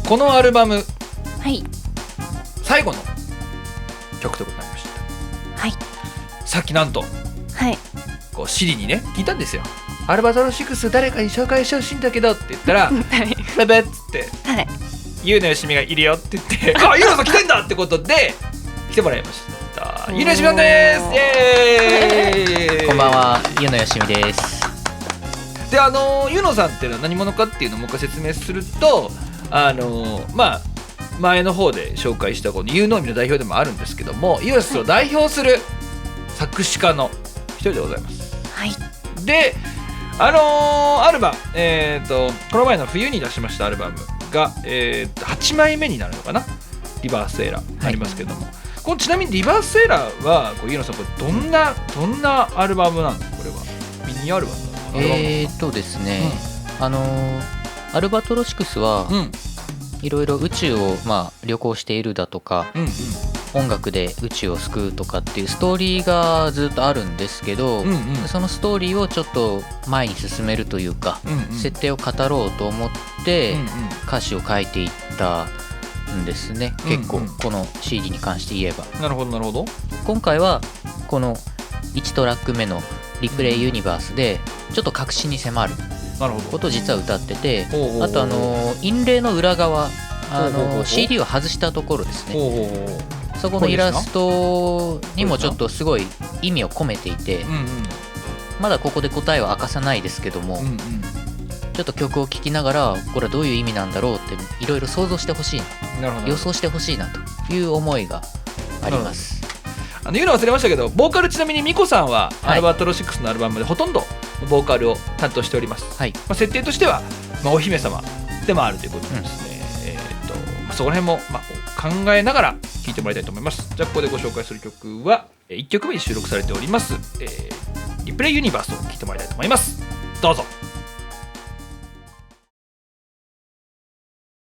このアルバムはい最後の曲でございました。 はい。 さっきなんとはい。 こうシリにね聞いたんですよ。アルバトロ6誰かに紹介してほしいんだけどって言ったらはいベベッつってはい。 ゆうのよしみがいるよって言ってあ、ゆうのさん来てんだってことで来てもらいました。ゆうのよしみさんです。イエーイ。 こんばんは、ゆうのよしみです。 でゆうのさんっていうのは何者かっていうのをもう一回説明するとまあ前の方で紹介したこのゆうのみの代表でもあるんですけども、イオシスを代表する作詞家の一人でございます。 はい。 でアルバムこの前の冬に出しましたアルバムが、8枚目になるのかな、リバースエラーありますけども、このちなみにリバースエラーはゆうのさんこれどんなアルバムなんですか？これはミニアルバムなのかな？ ですね、アルバトロシクスは、いろいろ宇宙を、旅行しているだとか、音楽で宇宙を救うとかっていうストーリーがずっとあるんですけど、そのストーリーをちょっと前に進めるというか、設定を語ろうと思って、歌詞を書いていったんですね、結構この CD に関して言えば。 なるほどなるほど。 今回はこの1トラック目のリプレイユニバースでちょっと確信に迫ることを実は歌ってて、あとインレイの裏側CD を外したところですね、そこのイラストにもちょっとすごい意味を込めていて、まだここで答えは明かさないですけども、ちょっと曲を聴きながらこれはどういう意味なんだろうっていろいろ想像してほしいな、予想してほしいなという思いがあります。 言うの忘れましたけど、ボーカルちなみにミコさんはアルバトロ6のアルバムでほとんどボーカルを担当しております。設定としては、お姫様でもあるということですね。そこら辺も、考えながら聴いてもらいたいと思います。じゃあここでご紹介する曲は1曲目に収録されております、リプレイユニバースを聴いてもらいたいと思います。どうぞ。